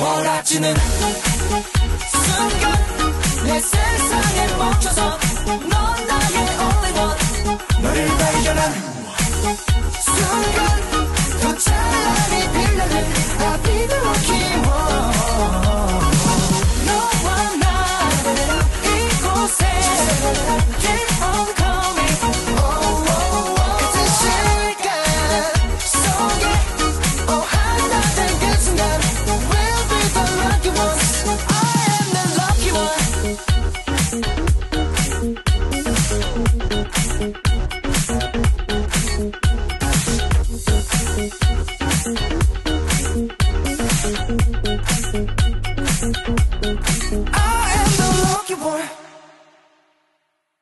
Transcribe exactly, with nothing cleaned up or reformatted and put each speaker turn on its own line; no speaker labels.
몰아치는 순간 내 세상에 멈춰서 넌 나의 only one 너를 발견한 순간